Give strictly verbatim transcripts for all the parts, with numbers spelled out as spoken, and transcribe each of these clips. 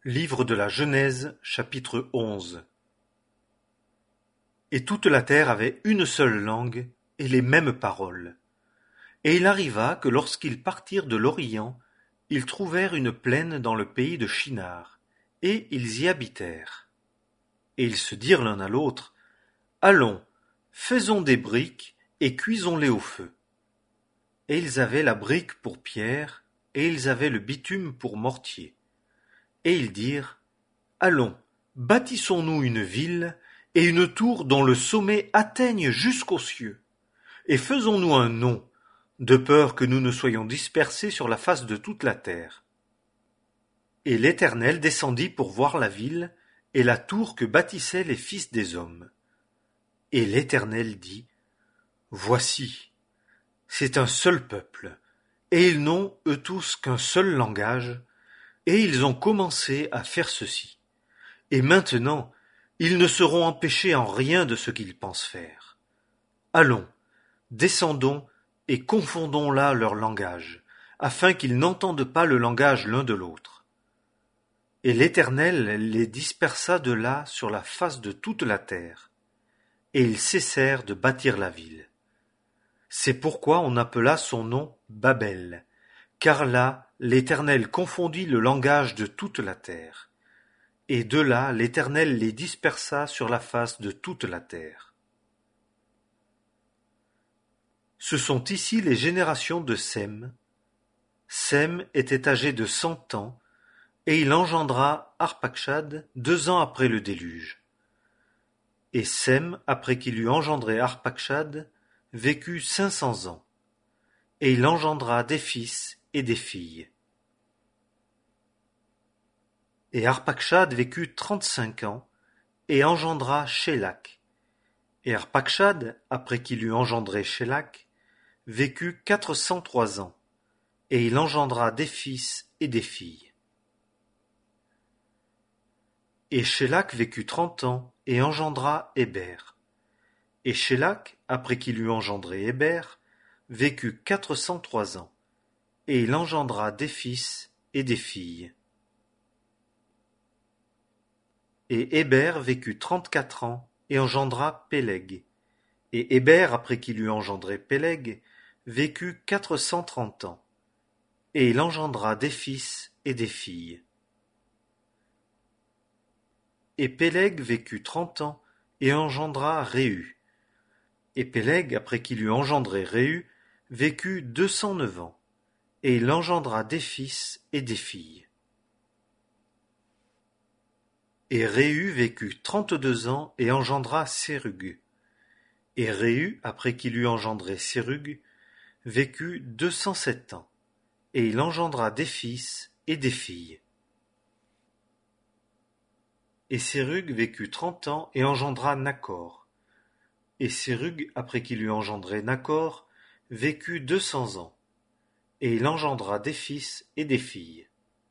Livre de la Genèse, chapitre onze. Et toute la terre avait une seule langue et les mêmes paroles. Et il arriva que lorsqu'ils partirent de l'Orient, ils trouvèrent une plaine dans le pays de Shinar, et ils y habitèrent. Et ils se dirent l'un à l'autre, Allons, faisons des briques et cuisons-les au feu. Et ils avaient la brique pour pierre, et ils avaient le bitume pour mortier. Et ils dirent, Allons, bâtissons-nous une ville et une tour dont le sommet atteigne jusqu'aux cieux, et faisons-nous un nom, de peur que nous ne soyons dispersés sur la face de toute la terre. Et l'Éternel descendit pour voir la ville et la tour que bâtissaient les fils des hommes. Et l'Éternel dit, Voici, c'est un seul peuple, et ils n'ont eux tous qu'un seul langage, et ils ont commencé à faire ceci. Et maintenant, ils ne seront empêchés en rien de ce qu'ils pensent faire. Allons, descendons et confondons là leur langage, afin qu'ils n'entendent pas le langage l'un de l'autre. Et l'Éternel les dispersa de là sur la face de toute la terre, et ils cessèrent de bâtir la ville. C'est pourquoi on appela son nom Babel, car là l'Éternel confondit le langage de toute la terre. Et de là l'Éternel les dispersa sur la face de toute la terre. Ce sont ici les générations de Sem. Sem était âgé de cent ans, et il engendra Arpachshad deux ans après le déluge. Et Sem, après qu'il eut engendré Arpachshad, vécut cinq cents ans, et il engendra des fils et des filles. Et Arpachshad vécut trente-cinq ans, et engendra Shélak. Et Arpachshad, après qu'il eut engendré Shélak, vécut quatre cent trois ans, et il engendra des fils et des filles. Et Shélak vécut trente ans, et engendra Héber. Et Shélak, après qu'il eut engendré Héber, vécut quatre cent trois ans, et il engendra des fils et des filles. Et Héber vécut trente-quatre ans, et engendra Péleg. Et Héber, après qu'il eut engendré Péleg, vécut quatre cent trente ans, et il engendra des fils et des filles. Et Péleg vécut trente ans, et engendra Réu. Et Péleg, après qu'il eut engendré Réu, vécut deux cent neuf ans, et il engendra des fils et des filles. Et Réu vécut trente-deux ans et engendra Sérug. Et Réu, après qu'il eut engendré Sérug, vécut deux cent sept ans, et il engendra des fils et des filles. Et Sérug vécut trente ans et engendra Nachor. Et Sérug, après qu'il eut engendré Nachor, vécut deux cents ans, et il engendra des fils et des filles.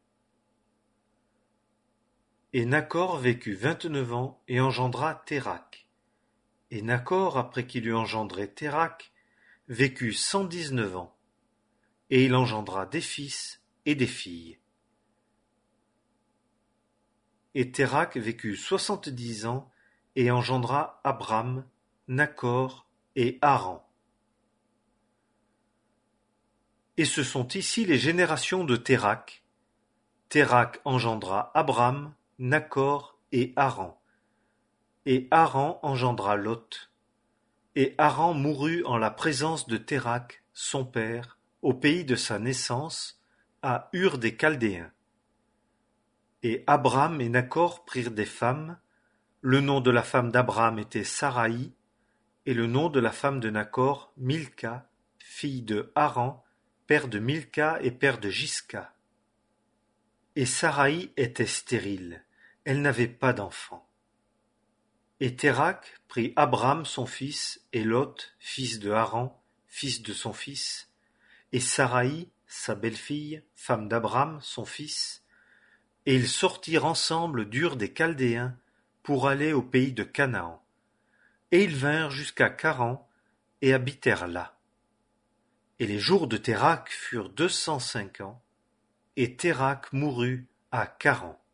Et Nachor vécut vingt-neuf ans et engendra Térak. Et Nachor, après qu'il eut engendré Térak, vécut cent dix-neuf ans, et il engendra des fils et des filles. Et Térak vécut soixante-dix ans et engendra Abram, Nachor et Haran. Et ce sont ici les générations de Térak. Térak engendra Abram, Nachor et Haran. Et Haran engendra Lot. Et Haran mourut en la présence de Térak, son père, au pays de sa naissance, à Ur des Chaldéens. Et Abram et Nachor prirent des femmes. Le nom de la femme d'Abram était Saraï, et le nom de la femme de Nachor, Milca, fille de Haran, père de Milca et père de Jisca. Et Saraï était stérile, elle n'avait pas d'enfant. Et Térak prit Abram son fils, et Lot, fils de Haran, fils de son fils, et Saraï, sa belle-fille, femme d'Abram, son fils, et ils sortirent ensemble d'Ur des Chaldéens pour aller au pays de Canaan. Et ils vinrent jusqu'à Charan, et habitèrent là. Et les jours de Térak furent deux cent cinq ans, et Térak mourut à Charan.